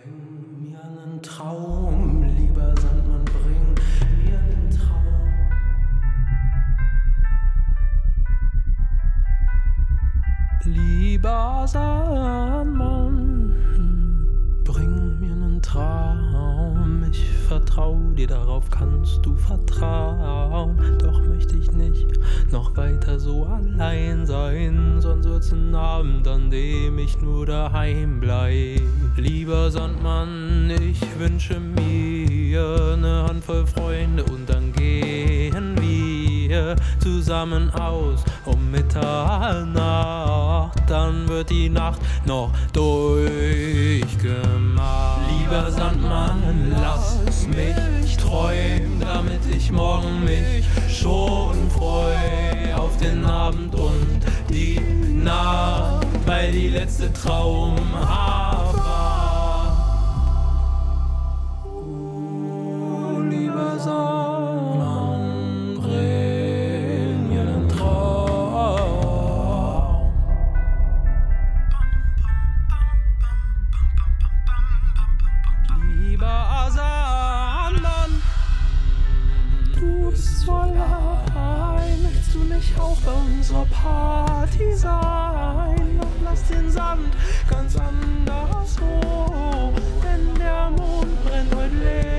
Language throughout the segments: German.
Bring mir einen Traum, lieber Sandmann, bring mir einen Traum. Lieber Sandmann, bring mir einen Traum. Ich vertrau dir, darauf kannst du vertrauen. Doch möchte ich nicht noch weiter so allein sein, sonst wird's ein Abend, an dem ich nur daheim bleib. Lieber Sandmann, ich wünsche mir eine Handvoll Freunde und dann gehen wir zusammen aus um Mitternacht. Dann wird die Nacht noch durchgemacht. Lieber Sandmann, lass mich träumen, damit ich morgen mich schon freu auf den Abend und die Nacht, weil die letzte traumhaft war. Lieber Sandmann, bring mir einen Traum. Lieber Sandmann, du bist so allein, willst du nicht auch bei unserer Party sein? Doch lass den Sand ganz anders hoch, denn der Mond brennt heute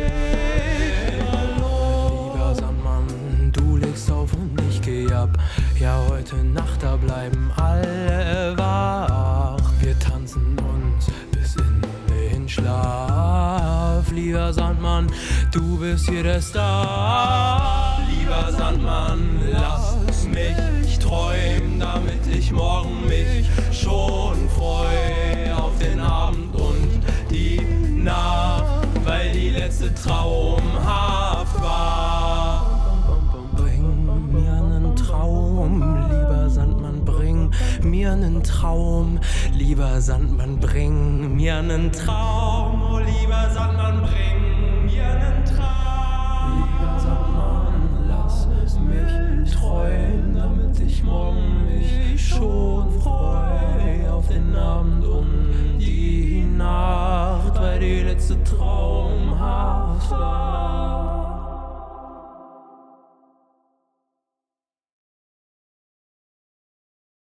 lichterloh. Lieber Sandmann, du legst auf und ich geh ab. Ja, heute Nacht, da bleiben alle wach. Wir tanzen uns bis in den Schlaf. Lieber Sandmann, du bist hier der Star. Lieber Sandmann, lass mich träumen, damit ich morgen mich schon freu auf den Abend und die Nacht, weil die letzte traumhaft war. Bring mir einen Traum, lieber Sandmann, bring mir einen Traum. Lieber Sandmann, bring mir einen Traum. Oh, lieber Sandmann, bring mir einen Traum. Lieber Sandmann, lass mich träumen, damit ich morgen mich schon freu auf den Abend und die Nacht, weil die letzte traumhaft war.